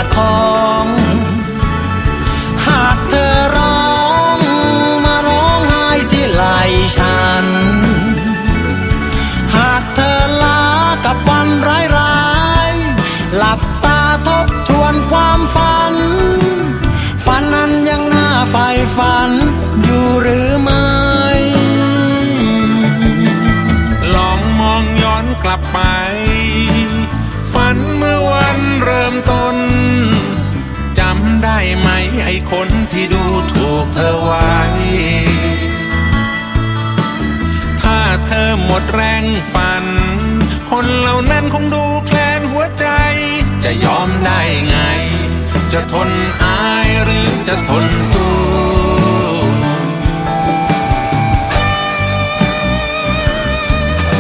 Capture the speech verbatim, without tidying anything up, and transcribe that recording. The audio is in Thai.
ของหากเธอร้องมาร้องไห้ที่ไหล่ฉันหากเธอล้ากับวันร้ายๆหลับตาทบทวนความฝันฝันนั้นยังน่าใฝ่ฝันอยู่หรือไม่ลองมองย้อนกลับไปฝันเมื่อวันเริ่มต้นจำได้ไหมไอ้คนที่ดูถูกเธอไว้ถ้าเธอหมดแรงฝันคนเหล่านั้นคงดูแคลนหัวใจจะยอมได้ไงจะทนอายหรือจะทนสู้